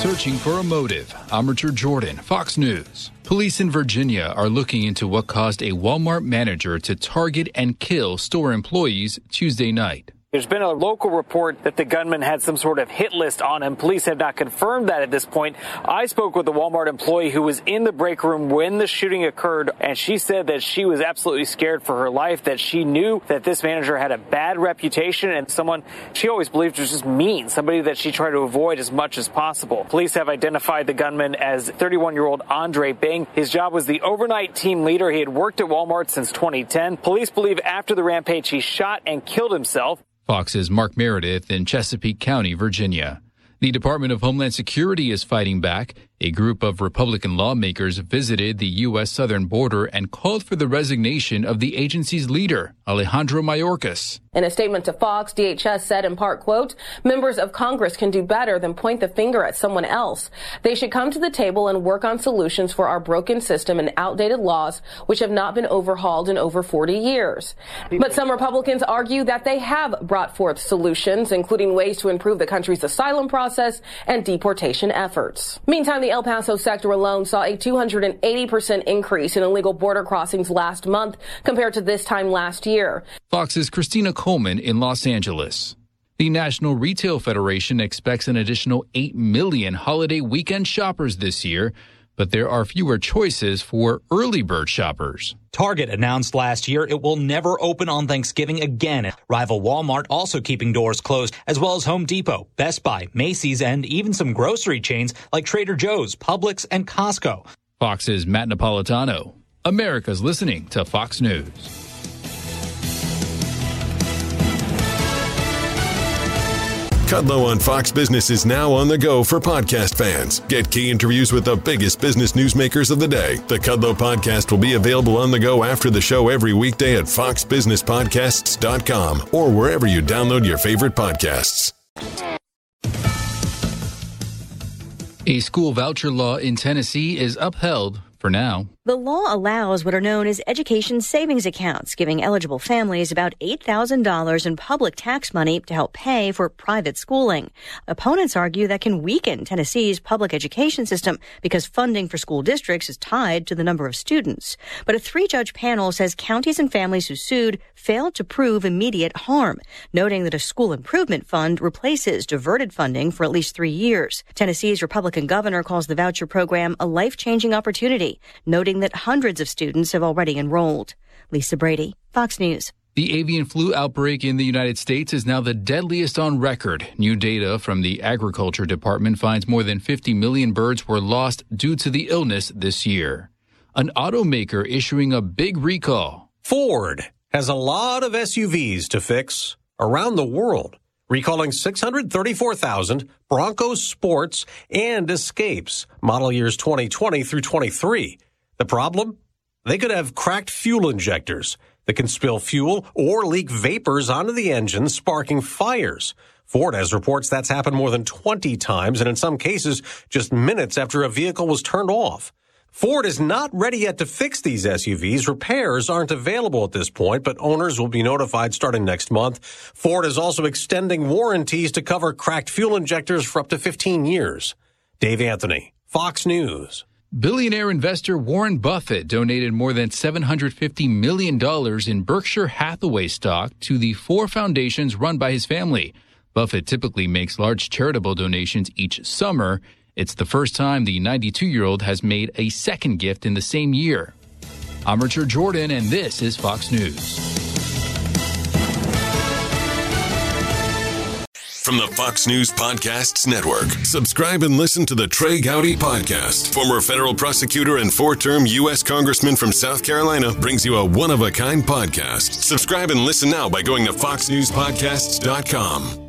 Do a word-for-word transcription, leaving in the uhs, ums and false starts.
searching for a motive. I'm Richard Jordan, Fox News. Police in Virginia are looking into what caused a Walmart manager to target and kill store employees Tuesday night. There's been a local report that the gunman had some sort of hit list on him. Police have not confirmed that at this point. I spoke with a Walmart employee who was in the break room when the shooting occurred, and she said that she was absolutely scared for her life, that she knew that this manager had a bad reputation and someone she always believed was just mean, somebody that she tried to avoid as much as possible. Police have identified the gunman as thirty-one-year-old Andre Bing. His job was the overnight team leader. He had worked at Walmart since twenty ten. Police believe after the rampage he shot and killed himself. Fox's Mark Meredith in Chesapeake County, Virginia. The Department of Homeland Security is fighting back. A group of Republican lawmakers visited the U S southern border and called for the resignation of the agency's leader, Alejandro Mayorkas. In a statement to Fox, D H S said in part, quote, members of Congress can do better than point the finger at someone else. They should come to the table and work on solutions for our broken system and outdated laws, which have not been overhauled in over forty years. But some Republicans argue that they have brought forth solutions, including ways to improve the country's asylum process and deportation efforts. Meantime, the El Paso sector alone saw a two hundred eighty percent increase in illegal border crossings last month compared to this time last year. Fox's Christina Coleman in Los Angeles. The National Retail Federation expects an additional eight million holiday weekend shoppers this year, but there are fewer choices for early bird shoppers. Target announced last year it will never open on Thanksgiving again. Rival Walmart also keeping doors closed, as well as Home Depot, Best Buy, Macy's, and even some grocery chains like Trader Joe's, Publix, and Costco. Fox's Matt Napolitano. America's listening to Fox News. Kudlow on Fox Business is now on the go for podcast fans. Get key interviews with the biggest business newsmakers of the day. The Kudlow podcast will be available on the go after the show every weekday at fox business podcasts dot com or wherever you download your favorite podcasts. A school voucher law in Tennessee is upheld for now. The law allows what are known as education savings accounts, giving eligible families about eight thousand dollars in public tax money to help pay for private schooling. Opponents argue that can weaken Tennessee's public education system because funding for school districts is tied to the number of students. But a three-judge panel says counties and families who sued failed to prove immediate harm, noting that a school improvement fund replaces diverted funding for at least three years. Tennessee's Republican governor calls the voucher program a life-changing opportunity, noting that hundreds of students have already enrolled. Lisa Brady, Fox News. The avian flu outbreak in the United States is now the deadliest on record. New data from the Agriculture Department finds more than fifty million birds were lost due to the illness this year. An automaker issuing a big recall. Ford has a lot of S U Vs to fix around the world, recalling six hundred thirty-four thousand Broncos Sports and Escapes, model years twenty twenty through twenty-three. The problem? They could have cracked fuel injectors that can spill fuel or leak vapors onto the engine, sparking fires. Ford has reports that's happened more than twenty times, and in some cases, just minutes after a vehicle was turned off. Ford is not ready yet to fix these S U Vs. Repairs aren't available at this point, but owners will be notified starting next month. Ford is also extending warranties to cover cracked fuel injectors for up to fifteen years. Dave Anthony, Fox News. Billionaire investor Warren Buffett donated more than seven hundred fifty million dollars in Berkshire Hathaway stock to the four foundations run by his family. Buffett typically makes large charitable donations each summer. It's the first time the ninety-two-year-old has made a second gift in the same year. I'm Richard Jordan, and this is Fox News. From the Fox News Podcasts Network, subscribe and listen to the Trey Gowdy Podcast. Former federal prosecutor and four-term U S Congressman from South Carolina brings you a one-of-a-kind podcast. Subscribe and listen now by going to fox news podcasts dot com.